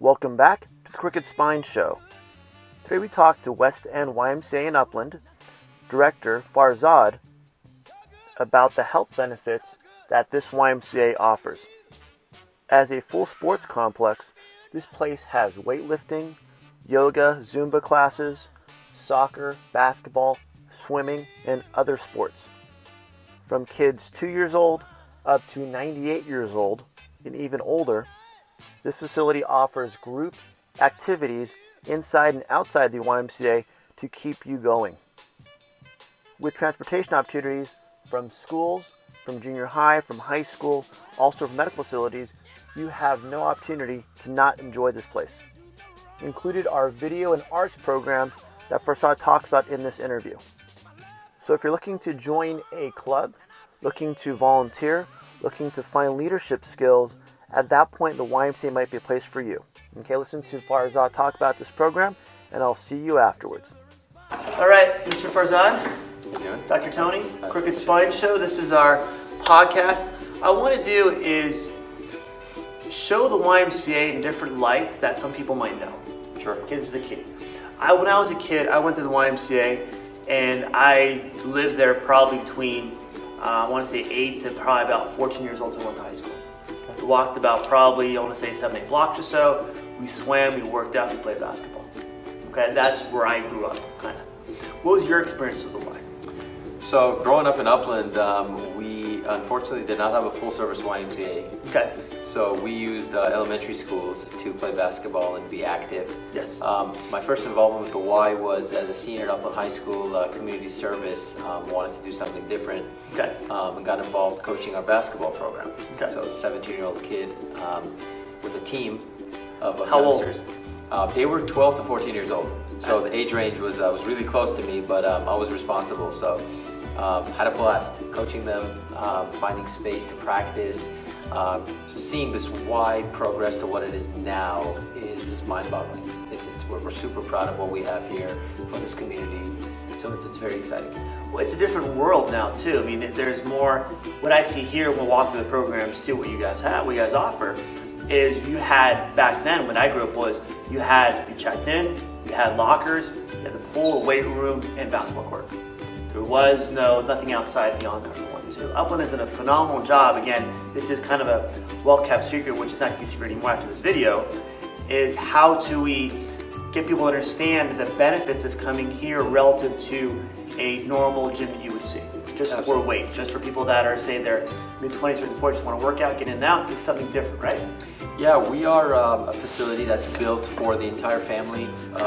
Welcome back to the Crooked Spine Show. Today we talk to West End YMCA in Upland, Director Farzad, about the health benefits that this YMCA offers. As a full sports complex, this place has weightlifting, yoga, Zumba classes, soccer, basketball, swimming, and other sports. From kids 2 years old up to 98 years old and even older, this facility offers group activities inside and outside the YMCA to keep you going. With transportation opportunities from schools, from junior high, from high school, also from medical facilities, you have no opportunity to not enjoy this place. Included are video and arts programs that Farzad talks about in this interview. So if you're looking to join a club, looking to volunteer, looking to find leadership skills, at that point the YMCA might be a place for you. Okay, listen to Farzad talk about this program, and I'll see you afterwards. All right, Mr. Farzad, How you doing? Dr. Tony, Crooked Spine Show. This is our podcast. What I want to do is show the YMCA in a different light that some people might know. Sure. Okay, this is the key. When I was a kid, I went to the YMCA, and I lived there probably between, I want to say 8 to probably about 14 years old until I went to high school. We walked about probably, I want to say 7-8 blocks or so. We swam, we worked out, we played basketball. Okay, that's where I grew up, kind of. What was your experience with the Y? So growing up in Upland, we unfortunately did not have a full-service YMCA. Okay. So we used elementary schools to play basketball and be active. Yes. My first involvement with the Y was as a senior at Upland High School, community service, wanted to do something different. Okay. And got involved coaching our basketball program. Okay. So I was a 17-year-old kid with a team of How old? youngsters. They were 12 to 14 years old. So the age range was really close to me, but I was responsible. So had a blast coaching them, finding space to practice. So seeing this Y progress to what it is now is mind-boggling. We're super proud of what we have here for this community. So it's very exciting. Well, it's a different world now too. I mean, there's more. What I see here when we walk through the programs too, what you guys have, what you guys offer, is you had back then when I grew up was you checked in, you had lockers, you had the pool, weight room, and basketball court. There was nothing outside beyond that one too. Upland has done a phenomenal job. Again, this is kind of a well-kept secret, which is not going to be secret anymore after this video, is how do we get people to understand the benefits of coming here relative to a normal gym that you would see, just for weight, just for people that are, say, they're mid-20s or 40s, just want to work out, get in and out. It's something different, right? Yeah, we are a facility that's built for the entire family.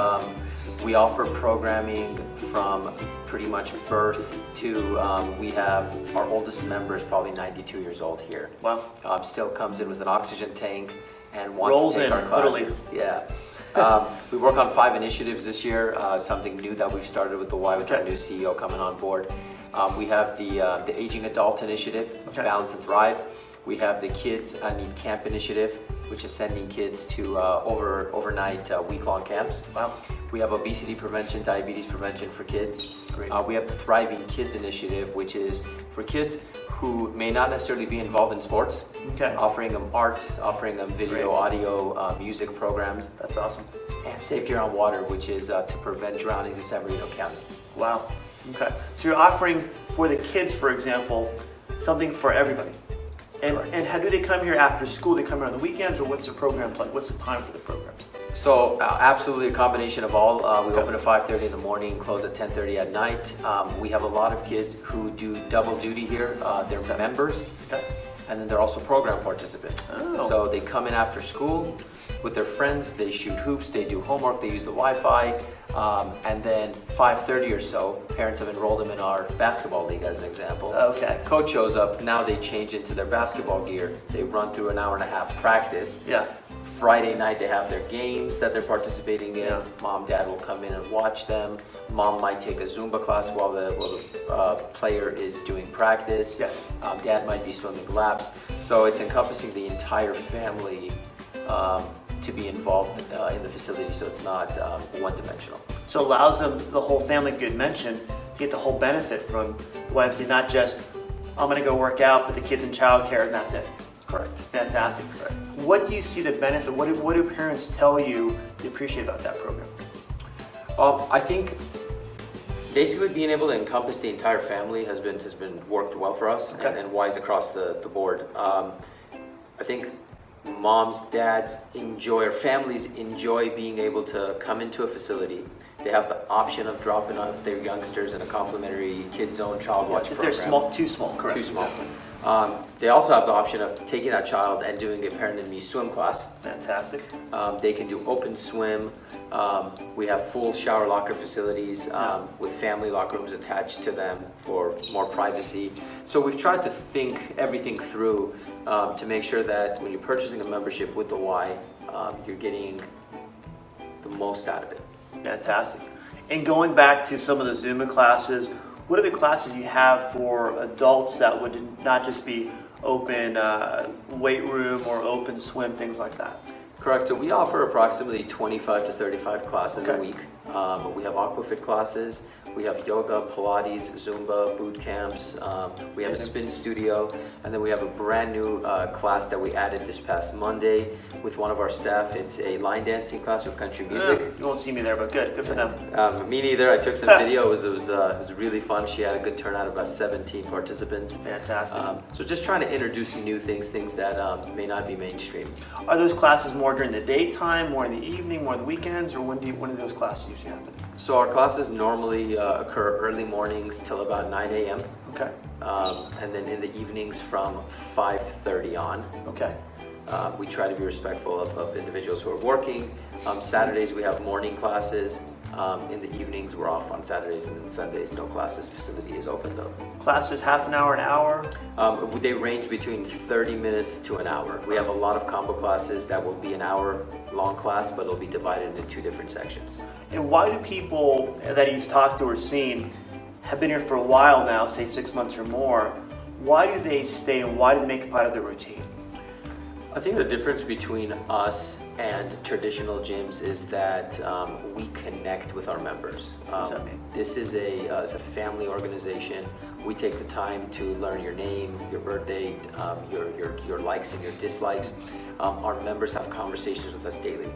We offer programming from pretty much birth to, we have our oldest member is probably 92 years old here. Wow. Still comes in with an oxygen tank and wants to take our classes. Literally. Yeah. We work on 5 initiatives this year, something new that we've started with the Y with our new CEO coming on board. We have the Aging Adult Initiative, Balance and Thrive. We have the Kids Need Camp Initiative, which is sending kids to overnight week-long camps. Wow. We have Obesity Prevention, Diabetes Prevention for kids. Great. We have the Thriving Kids Initiative, which is for kids who may not necessarily be involved in sports, offering them arts, offering them video, audio, music programs. That's awesome. And Safety Around Water, which is to prevent drownings in San Bernardino County. Wow. Okay. So you're offering for the kids, for example, something for everybody. And how do they come here after school? They come here on the weekends, or what's the program like? What's the time for the programs? So absolutely a combination of all. We open at 5:30 in the morning, close at 10:30 at night. We have a lot of kids who do double duty here. They're members, and then they're also program participants. Oh. So they come in after school with their friends, they shoot hoops, they do homework, they use the Wi-Fi, and then 5:30 or so, parents have enrolled them in our basketball league as an example. Okay. Coach shows up, now they change into their basketball gear, they run through an hour and a half practice. Yeah. Friday night they have their games that they're participating in. Mom, dad will come in and watch them. Mom might take a Zumba class while the player is doing practice. Yes. Dad might be swimming laps. So it's encompassing the entire family to be involved in the facility, so it's not one-dimensional. So it allows them, the whole family, good mention, to get the whole benefit from the YMCA, not just, I'm going to go work out, put the kids in childcare, and that's it. Correct. Fantastic. Correct. What do you see the benefit? What do parents tell you they appreciate about that program? I think basically being able to encompass the entire family has been worked well for us, Okay. and wise across the board. I think moms, dads enjoy, or families enjoy being able to come into a facility. They have the option of dropping off their youngsters in a complimentary Kids Zone Child Watch If program. they're small, too small, correct? Too small. They also have the option of taking that child and doing a Parent and Me swim class. Fantastic. They can do open swim. We have full shower locker facilities with family locker rooms attached to them for more privacy. So we've tried to think everything through to make sure that when you're purchasing a membership with the Y, you're getting the most out of it. Fantastic. And going back to some of the Zumba classes, what are the classes you have for adults that would not just be open weight room or open swim, things like that? Correct. So we offer approximately 25 to 35 classes a Okay. week. We have aquafit classes, we have yoga, Pilates, Zumba, boot camps, we have a spin studio, and then we have a brand new class that we added this past Monday with one of our staff. It's a line dancing class with country music. You won't see me there, but good for them. Me neither. I took some video. It was really fun. She had a good turnout, about 17 participants. Fantastic. So just trying to introduce new things that may not be mainstream. Are those classes more during the daytime, more in the evening, more on the weekends, or when do those classes usually happen? So our classes normally occur early mornings till about 9 a.m. Okay. And then in the evenings from 5:30 on. Okay. We try to be respectful of individuals who are working. Saturdays we have morning classes. In the evenings we're off on Saturdays, and then Sundays no classes. Facility is open though. Classes half an hour, an hour? They range between 30 minutes to an hour. We have a lot of combo classes that will be an hour long class, but it'll be divided into 2 different sections. And why do people that you've talked to or seen have been here for a while now, say 6 months or more, why do they stay and why do they make it part of their routine? I think the difference between us and traditional gyms is that we connect with our members. What does that mean? This is it's a family organization. We take the time to learn your name, your birthday, your likes and your dislikes. Our members have conversations with us daily.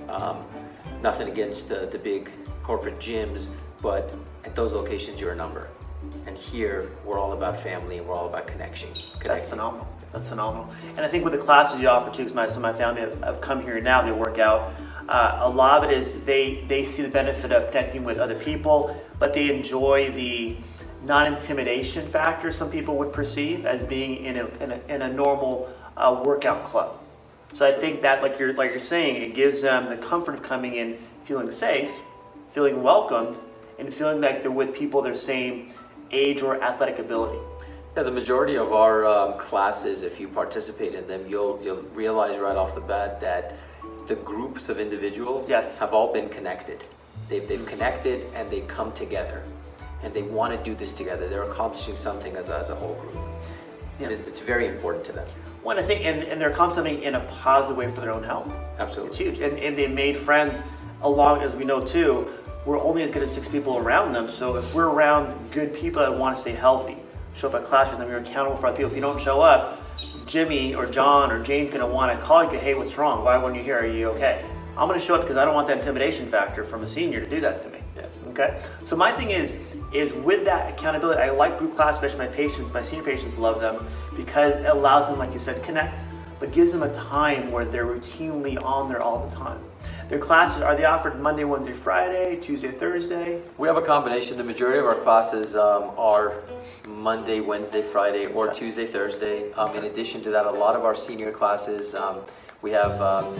Nothing against the big corporate gyms, but at those locations you're a number. And here we're all about family and we're all about connection. That's phenomenal. That's phenomenal. And I think with the classes you offer too, because my family have come here now, they work out. A lot of it is they see the benefit of connecting with other people, but they enjoy the non-intimidation factor some people would perceive as being in a normal workout club. So I think that, like you're saying, it gives them the comfort of coming in feeling safe, feeling welcomed, and feeling like they're with people their same age or athletic ability. Yeah, the majority of our classes, if you participate in them, you'll realize right off the bat that the groups of individuals have all been connected. They've connected and they come together, and they want to do this together. They're accomplishing something as a whole group, and it's very important to them. Well, I think, and they're accomplishing something in a positive way for their own health. Absolutely, it's huge, and they made friends along, as we know too. We're only as good as 6 people around them. So if we're around good people that want to stay healthy, show up at class with them, you're accountable for other people. If you don't show up, Jimmy or John or Jane's going to want to call you, hey, what's wrong? Why weren't you here? Are you okay? I'm going to show up because I don't want that intimidation factor from a senior to do that to me. Yeah. Okay? So my thing is with that accountability, I like group class, especially my patients, my senior patients love them because it allows them, like you said, connect, but gives them a time where they're routinely on there all the time. Their classes, are they offered Monday, Wednesday, Friday, Tuesday, Thursday? We have a combination. The majority of our classes are Monday, Wednesday, Friday, or Tuesday, Thursday. In addition to that, a lot of our senior classes, we have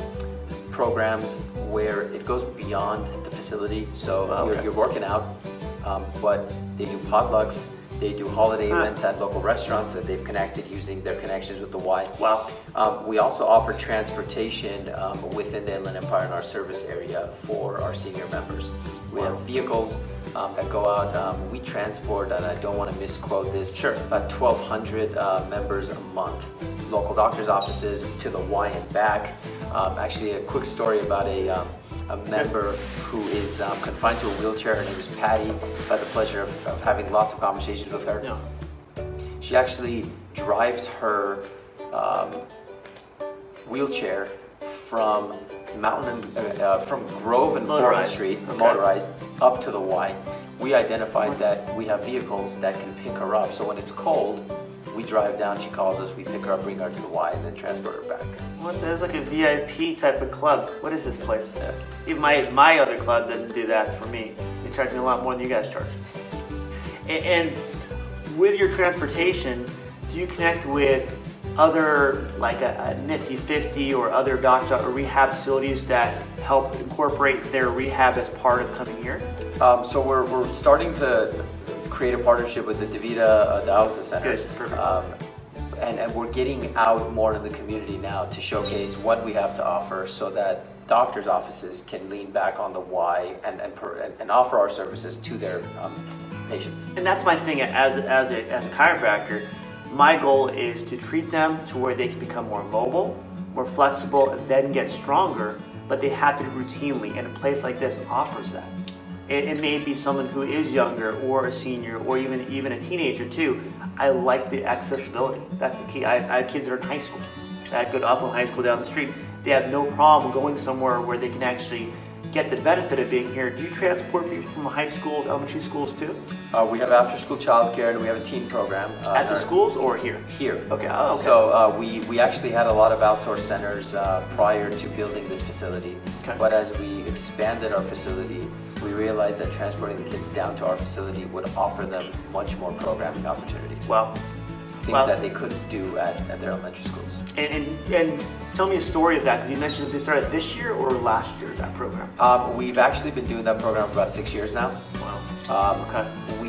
programs where it goes beyond the facility. So you're working out, but they do potlucks. They do holiday events at local restaurants that they've connected using their connections with the Y. Wow. We also offer transportation within the Inland Empire in our service area for our senior members. We have vehicles that go out. We transport, and I don't want to misquote this, about 1,200 members a month. Local doctor's offices to the Y and back. Actually, a quick story about a member who is confined to a wheelchair. Her name is Patty. I've had the pleasure of having lots of conversations with her. Yeah. She actually drives her wheelchair from from Grove and Motorized. 4th Street, Okay. motorized, up to the Y. We identified that we have vehicles that can pick her up. So when it's cold, we drive down, she calls us, we pick her up, bring her to the Y, and then transport her back. What? That's like a VIP type of club. What is this place? Yeah. Even my other club doesn't do that for me. They charge me a lot more than you guys charge. And with your transportation, do you connect with other, like a Nifty 50 or other doctors or rehab facilities that help incorporate their rehab as part of coming here? So we're starting to create a partnership with the DaVita dialysis centers. Good, perfect. And we're getting out more in the community now to showcase what we have to offer so that doctors' offices can lean back on the Y and offer our services to their patients. And that's my thing as a chiropractor. My goal is to treat them to where they can become more mobile, more flexible, and then get stronger, but they have to routinely, and a place like this offers that. It may be someone who is younger or a senior or even a teenager too. I like the accessibility. That's the key. I have kids that are in high school. I go to Upland High School down the street. They have no problem going somewhere where they can actually get the benefit of being here. Do you transport people from high schools, elementary schools too? We have after-school childcare and we have a teen program. At the schools or here? Here. Okay. Oh, okay. So we actually had a lot of outdoor centers prior to building this facility. Okay. But as we expanded our facility, we realized that transporting the kids down to our facility would offer them much more programming opportunities. Wow. Things that they couldn't do at their elementary schools. And tell me a story of that, because you mentioned that they started this year or last year, that program? We've actually been doing that program for about 6 years now. Wow. Okay.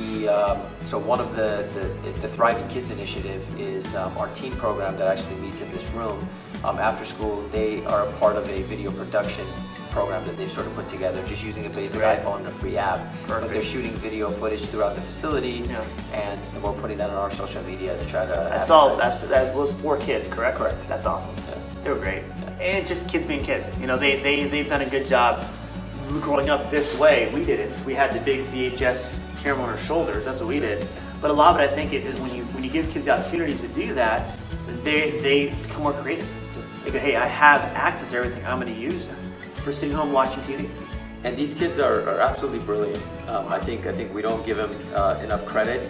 So one of the Thriving Kids initiative is our teen program that actually meets in this room. After school, they are a part of a video production program that they've sort of put together, just using a basic iPhone and a free app. Perfect. But they're shooting video footage throughout the facility, and we're putting that on our social media to try to. I saw that was 4 kids, correct? Correct. That's awesome. Yeah. They were great. And just kids being kids. You know, they've done a good job growing up this way. We didn't. We had the big VHS camera on our shoulders. That's what we did. But a lot of it, I think, is when you give kids the opportunities to do that, they become more creative. They go, hey, I have access to everything. I'm going to use that. We're sitting home watching TV. And these kids are absolutely brilliant. I think we don't give them enough credit,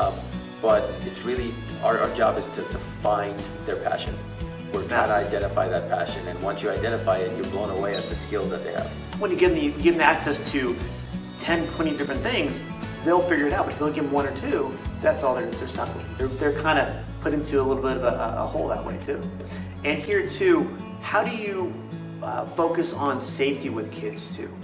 but it's really our job is to find their passion. We're trying to identify that passion, and once you identify it, you're blown away at the skills that they have. When you give them access to 10, 20 different things, they'll figure it out. But if you only give them 1 or 2, that's all they're stuck with. They're kind of put into a little bit of a hole that way too. And here too, how do you focus on safety with kids too?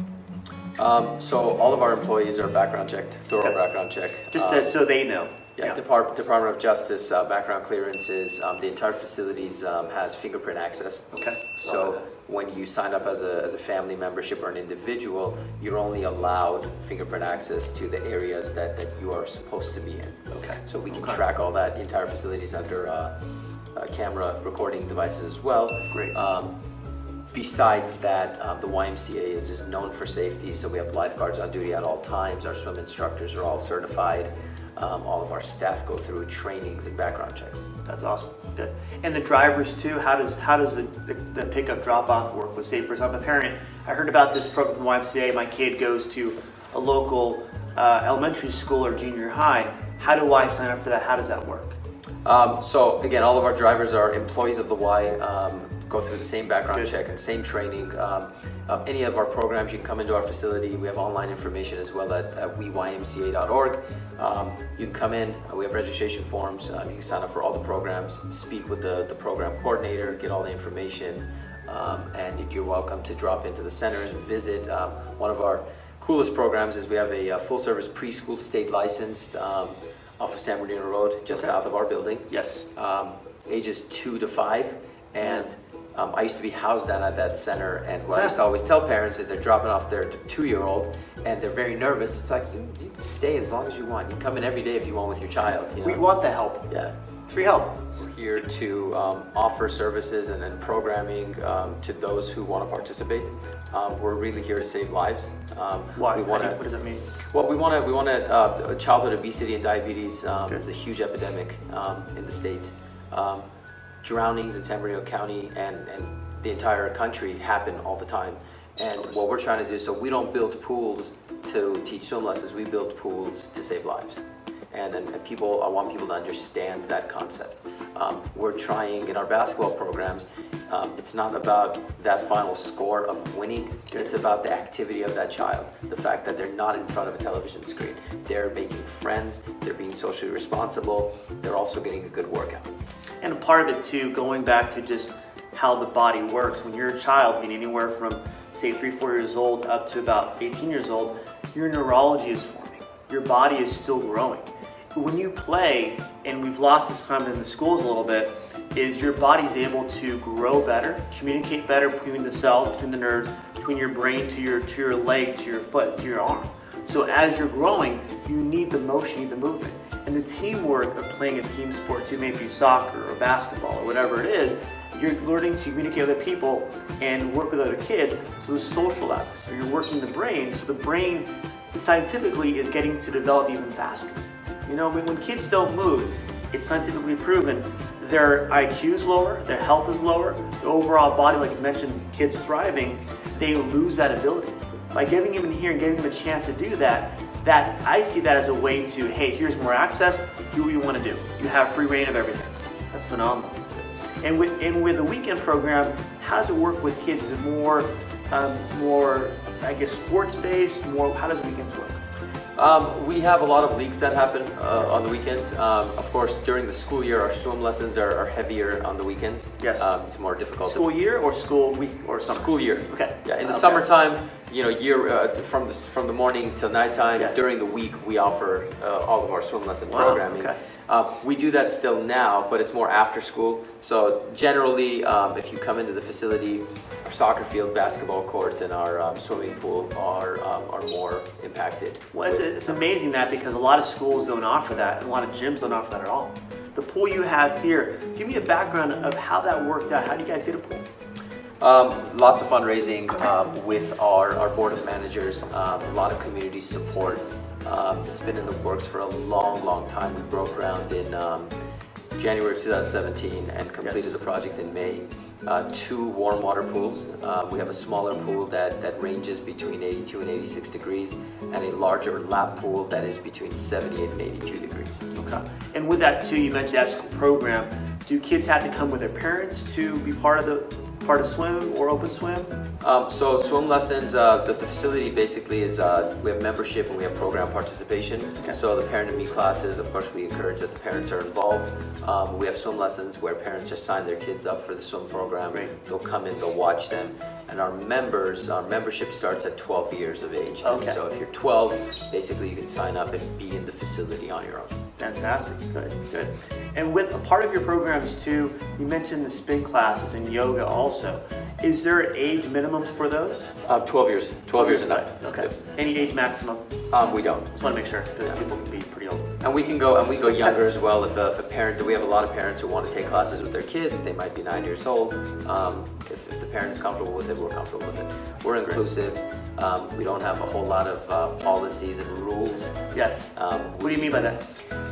So all of our employees are background checked, thorough background check. Just so they know. Yeah, Department of Justice background clearances. The entire facilities has fingerprint access. Okay. So when you sign up as a family membership or an individual, you're only allowed fingerprint access to the areas that you are supposed to be in. Okay. So we can track all that. The entire facilities under camera recording devices as well. Great. Besides that, the YMCA is just known for safety, so we have lifeguards on duty at all times. Our swim instructors are all certified. All of our staff go through trainings and background checks. That's awesome. Good. And the drivers too. How does the pickup drop-off work? With say, for example, I'm a parent. I heard about this program from YMCA. My kid goes to a local elementary school or junior high. How do I sign up for that? How does that work? So again, all of our drivers are employees of the Y. Go through the same background check and same training. Any of our programs, you can come into our facility. We have online information as well at weymca.org. You can come in, we have registration forms. You can sign up for all the programs, speak with the program coordinator, get all the information, and you're welcome to drop into the centers and visit. One of our coolest programs is we have a full-service preschool state licensed off of San Bernardino Road, just south of our building. Yes. Ages 2 to 5, and I used to be housed down at that center, and what I used to always tell parents is they're dropping off their 2-year-old and they're very nervous. It's like, you can stay as long as you want. You can come in every day if you want with your child. You know? We want the help. Yeah. It's free help. We're here to offer services and programming to those who want to participate. We're really here to save lives. Why? What does that mean? Well, we want to. Childhood obesity and diabetes is a huge epidemic in the States. drownings in San Bernardino County and the entire country happen all the time. And what we're trying to do, so we don't build pools to teach swim lessons, we build pools to save lives. And people, I want people to understand that concept. We're trying in our basketball programs, it's not about that final score of winning, it's about the activity of that child. The fact that they're not in front of a television screen. They're making friends, they're being socially responsible, they're also getting a good workout. And a part of it too, going back to just how the body works. When you're a child, being anywhere from say 3-4 years old up to about 18 years old, your neurology is forming. Your body is still growing. When you play, and we've lost this time in the schools a little bit, is your body's able to grow better, communicate better between the cells, between the nerves, between your brain to your leg, to your foot, to your arm. So as you're growing, you need the motion, you need the movement. And the teamwork of playing a team sport too, maybe soccer or basketball or whatever it is, you're learning to communicate with other people and work with other kids. So the social aspect, so you're working the brain, so the brain scientifically is getting to develop even faster. You know, when kids don't move, it's scientifically proven their IQ is lower, their health is lower, the overall body, like you mentioned, kids thriving, they lose that ability. By getting them in here and giving them a chance to do that, I see that as a way to, hey, here's more access, do what you want to do. You have free reign of everything. That's phenomenal. And with the weekend program, how does it work with kids? Is it more, I guess, sports-based? How does the weekends work? We have a lot of leagues that happen on the weekends. Of course, during the school year, our swim lessons are heavier on the weekends. Yes. It's more difficult. School year or school week or summer? School year. Okay. Yeah. In the summertime, you know, from the morning till nighttime. Yes. During the week, we offer all of our swim lesson programming. Okay. We do that still now, but it's more after school. So generally, if you come into the facility, our soccer field, basketball courts, and our swimming pool are more impacted. Well, it's amazing that, because a lot of schools don't offer that, and a lot of gyms don't offer that at all. The pool you have here, give me a background of how that worked out. How do you guys get a pool? Lots of fundraising with our board of managers, a lot of community support. It's been in the works for a long time. We broke ground in January of 2017 and completed the project in May. 2 warm water pools. We have a smaller pool that ranges between 82 and 86 degrees, and a larger lap pool that is between 78 and 82 degrees. Okay. And with that too, you mentioned that school program. Do kids have to come with their parents to be part of swim or open swim? So swim lessons, the facility basically is, we have membership and we have program participation. Okay. So the parent and me classes, of course, we encourage that the parents are involved. We have swim lessons where parents just sign their kids up for the swim program. Right. They'll come in, they'll watch them. And our membership starts at 12 years of age. Okay. And so if you're 12, basically you can sign up and be in the facility on your own. Fantastic, good. And with a part of your programs too, you mentioned the spin classes and yoga also. Is there age minimums for those? 12 years. 12 years and up. Okay. Yep. Any age maximum? We don't. Just want to make sure, because people can be pretty old. And we go younger as well. If a parent, we have a lot of parents who want to take classes with their kids. They might be 9 years old. If the parent is comfortable with it, we're comfortable with it. We're inclusive. We don't have a whole lot of policies and rules. Yes. What do you mean by that?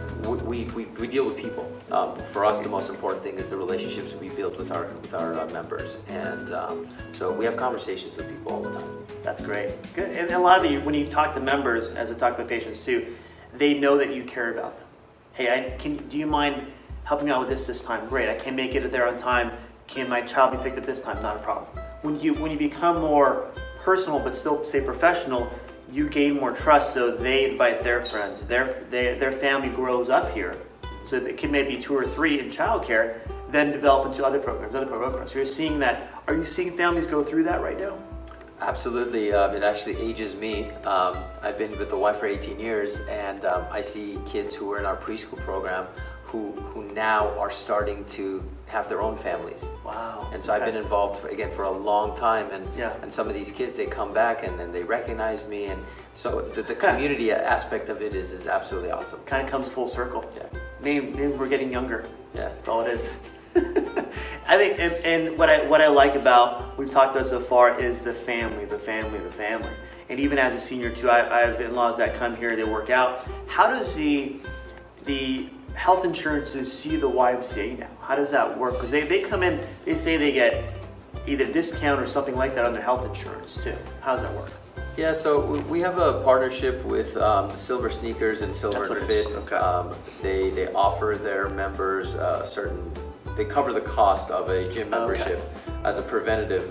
We deal with people. For us, the most important thing is the relationships we build with our members, and so we have conversations with people all the time. That's great. Good. And a lot of you, when you talk to members, as I talk to patients too, they know that you care about them. Hey, do you mind helping me out with this time? Great. I can't make it there on time. Can my child be picked up this time? Not a problem. When you become more personal but still say professional, you gain more trust, so they invite their friends. Their family grows up here. So the kid may be 2 or 3 in childcare, then develop into other programs. So you're seeing that. Are you seeing families go through that right now? Absolutely. It actually ages me. I've been with the wife for 18 years, and I see kids who were in our preschool program who now are starting to have their own families. Wow. And so I've been involved for a long time, and some of these kids, they come back and they recognize me, and so the community aspect of it is absolutely awesome. Kind of comes full circle. Yeah. Maybe we're getting younger. Yeah. That's all it is. I think, and what I like about we've talked about so far is the family. And even as a senior too, I have in-laws that come here, they work out. How health insurances see the YMCA now? How does that work? Because they come in, they say they get either discount or something like that on their health insurance too. How does that work? Yeah, so we have a partnership with Silver Sneakers and Silver and Fit. Okay. They offer their members they cover the cost of a gym membership as a preventative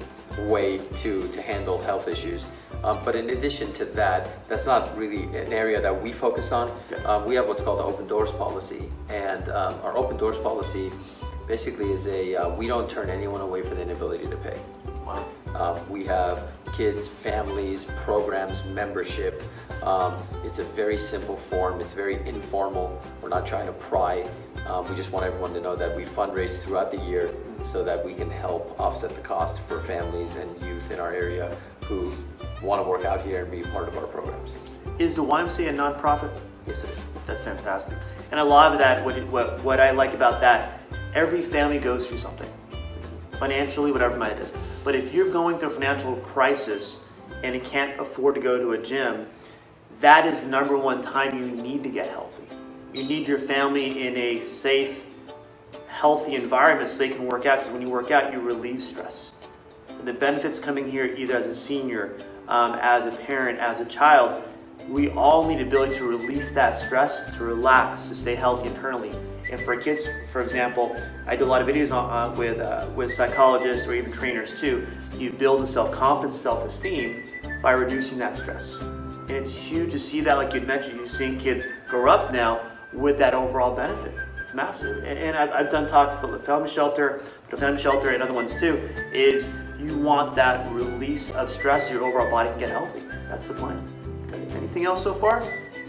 way to handle health issues. But in addition to that, that's not really an area that we focus on. Okay. We have what's called the Open Doors Policy, and our Open Doors Policy basically is we don't turn anyone away for the inability to pay. Wow. We have kids, families, programs, membership. It's a very simple form. It's very informal. We're not trying to pry. We just want everyone to know that we fundraise throughout the year so that we can help offset the costs for families and youth in our area who want to work out here and be part of our programs. Is the YMCA a nonprofit? Yes, it is. That's fantastic. And a lot of that, what I like about that, every family goes through something. Financially, whatever it is. But if you're going through a financial crisis and you can't afford to go to a gym, that is the number one time you need to get healthy. You need your family in a safe, healthy environment so they can work out, because when you work out, you relieve stress. And the benefits coming here either as a senior, as a parent, as a child, we all need the ability to release that stress, to relax, to stay healthy internally. And for kids, for example, I do a lot of videos with psychologists or even trainers too. You build self-confidence, self-esteem by reducing that stress. And it's huge to see that, like you mentioned, you're seeing kids grow up now with that overall benefit. It's massive. And I've done talks for the Family Shelter, and other ones too, is you want that release of stress so your overall body can get healthy. That's the plan. Okay. Anything else so far?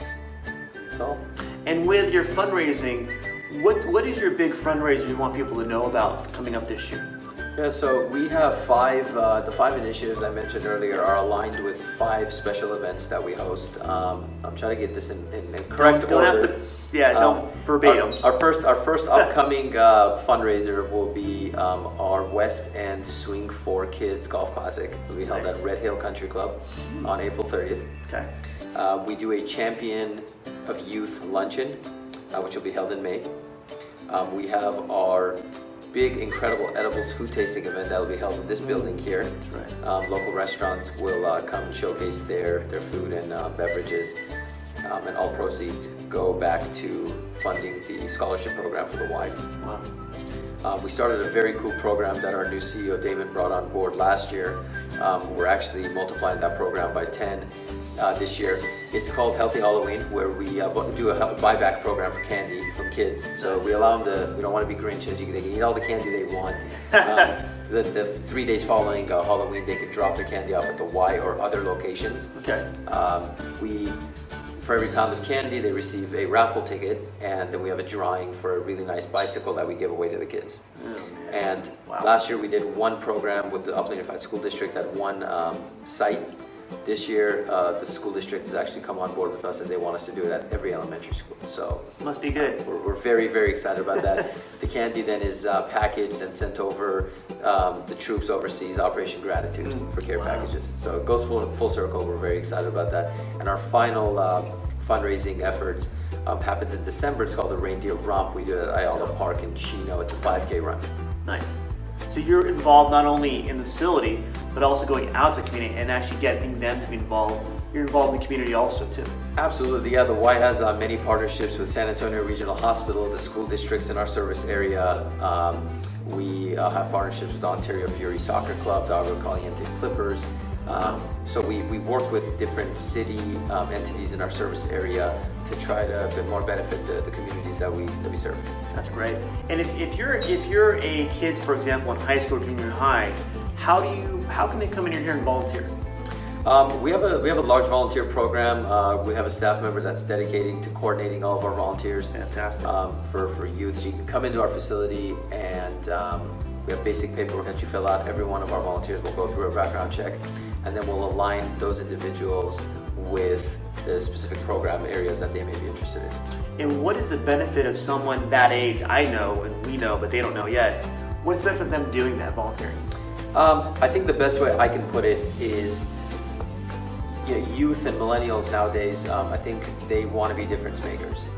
That's all. And with your fundraising, what is your big fundraiser you want people to know about coming up this year? Yeah, so we have the 5 initiatives I mentioned earlier are aligned with 5 special events that we host. I'm trying to get this in correct order. Don't verbatim. Our first upcoming fundraiser will be our West End Swing for Kids Golf Classic. It will be held at Red Hill Country Club on April 30th. Okay. We do a Champion of Youth Luncheon, which will be held in May. We have our big Incredible Edibles food tasting event that will be held in this building here. That's right. Local restaurants will come and showcase their food and beverages, and all proceeds go back to funding the scholarship program for the Y. Wow. We started a very cool program that our new CEO Damon brought on board last year. We're actually multiplying that program by 10 this year. It's called Healthy Halloween, where we do a buyback program for candy from kids. So we allow them we don't want to be Grinches. They can eat all the candy they want. The 3 days following Halloween, they can drop their candy off at the Y or other locations. Okay. For every pound of candy, they receive a raffle ticket, and then we have a drawing for a really nice bicycle that we give away to the kids. Oh, and last year we did one program with the Upland Unified School District at one site. This year, the school district has actually come on board with us, and they want us to do it at every elementary school. So must be good. We're very, very excited about that. The candy then is packaged and sent over the troops overseas, Operation Gratitude for care packages. So it goes full circle. We're very excited about that. And our final fundraising efforts happens in December. It's called the Reindeer Romp. We do it at Ayala Park in Chino. It's a 5K run. Nice. So you're involved not only in the facility, but also going out to the community and actually getting them to be involved. You're involved in the community also too. Absolutely, yeah. The Y has many partnerships with San Antonio Regional Hospital, the school districts in our service area. We have partnerships with Ontario Fury Soccer Club, the Agua Caliente Clippers. So we work with different city entities in our service area to try to a bit more benefit the communities that we serve. That's great. And if you're a kid, for example, in high school or junior high, how can they come in here and volunteer? We have a large volunteer program. We have a staff member that's dedicated to coordinating all of our volunteers. Fantastic. For youth. So you can come into our facility, and we have basic paperwork that you fill out. Every one of our volunteers will go through a background check, and then we'll align those individuals with the specific program areas that they may be interested in. And what is the benefit of someone that age? I know and we know, but they don't know yet. What is the benefit of them doing that volunteering? I think the best way I can put it is, youth and millennials nowadays, I think they want to be difference makers.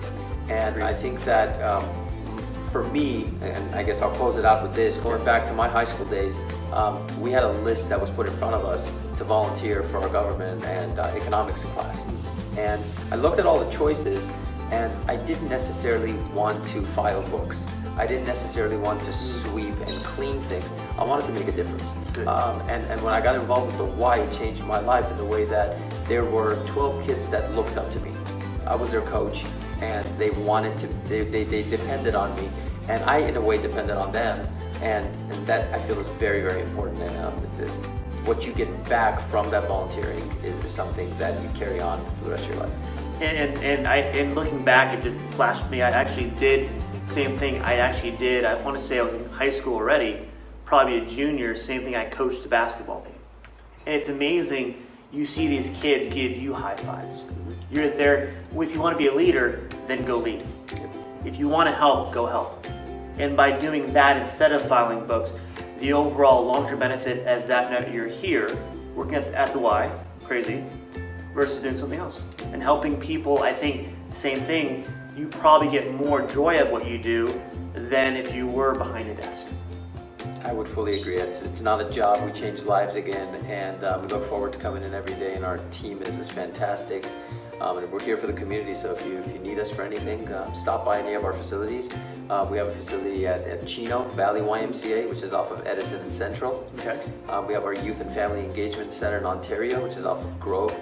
And I think that for me, and I guess I'll close it out with this, going back to my high school days, we had a list that was put in front of us to volunteer for our government and economics class. And I looked at all the choices, and I didn't necessarily want to file books. I didn't necessarily want to sweep and clean things. I wanted to make a difference. And when I got involved with the Y, it changed my life in the way that there were 12 kids that looked up to me. I was their coach, and they wanted to, they depended on me, and I in a way depended on them, and that I feel is very, very important. And what you get back from that volunteering is something that you carry on for the rest of your life. And looking back, it just flashed me. I actually did the same thing. I want to say I was in high school already, probably a junior. Same thing. I coached the basketball team, and it's amazing. You see these kids give you high fives. You're there. If you want to be a leader, then go lead. If you want to help, go help. And by doing that instead of filing books, the overall long-term benefit as that you're here, working at the Y, crazy, versus doing something else. And helping people, I think, same thing, you probably get more joy of what you do than if you were behind a desk. I would fully agree. It's not a job. We change lives again, and we look forward to coming in every day, and our team is fantastic. And we're here for the community, so if you need us for anything, stop by any of our facilities. We have a facility at Chino Valley YMCA, which is off of Edison and Central. Okay. We have our Youth and Family Engagement Center in Ontario, which is off of Grove.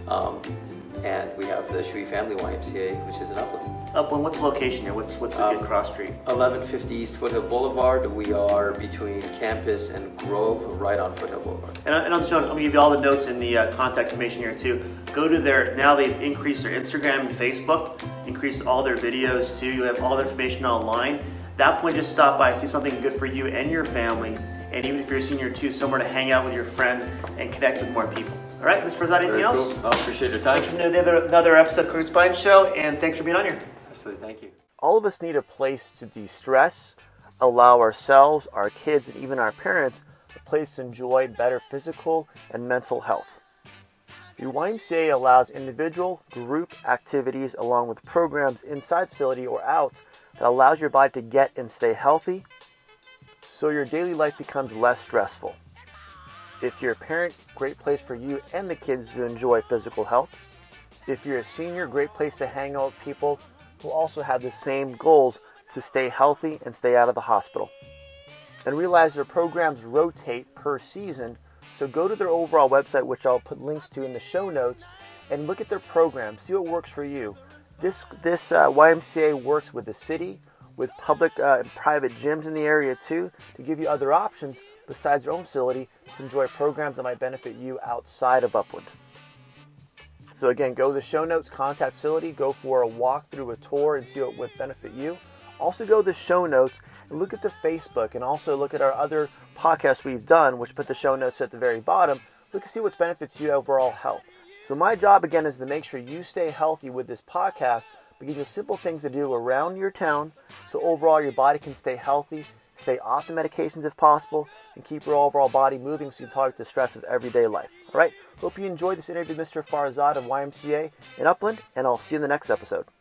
And we have the Shui Family YMCA, which is in Upland. Upland, what's the location here? What's a good cross street? 1150 East Foothill Boulevard. We are between Campus and Grove, right on Foothill Boulevard. And I'm going to give you all the notes in the contact information here too. Go to now they've increased their Instagram and Facebook, increased all their videos too. You have all the information online. At that point, just stop by, see something good for you and your family. And even if you're a senior too, somewhere to hang out with your friends and connect with more people. All right, Mr. Farzad, anything else? Cool. I appreciate your time. Thanks for another episode of Crooked Spine Show, and thanks for being on here. Absolutely, thank you. All of us need a place to de-stress, allow ourselves, our kids, and even our parents a place to enjoy better physical and mental health. The YMCA allows individual, group activities along with programs inside the facility or out that allows your body to get and stay healthy so your daily life becomes less stressful. If you're a parent, great place for you and the kids to enjoy physical health. If you're a senior, great place to hang out with people who also have the same goals to stay healthy and stay out of the hospital. And realize their programs rotate per season, so go to their overall website, which I'll put links to in the show notes, and look at their programs, see what works for you. This YMCA works with the city, with public and private gyms in the area too, to give you other options besides their own facility to enjoy programs that might benefit you outside of Upland. So again, go to the show notes, contact facility, go for a walk through a tour and see what would benefit you. Also go to the show notes and look at the Facebook and also look at our other podcasts we've done, which put the show notes at the very bottom. Look and see what benefits you overall health. So my job again is to make sure you stay healthy with this podcast, but give you simple things to do around your town so overall your body can stay healthy, stay off the medications if possible, and keep your overall body moving so you tolerate the stress of everyday life. All right? Hope you enjoyed this interview with Mr. Farzad of YMCA in Upland, and I'll see you in the next episode.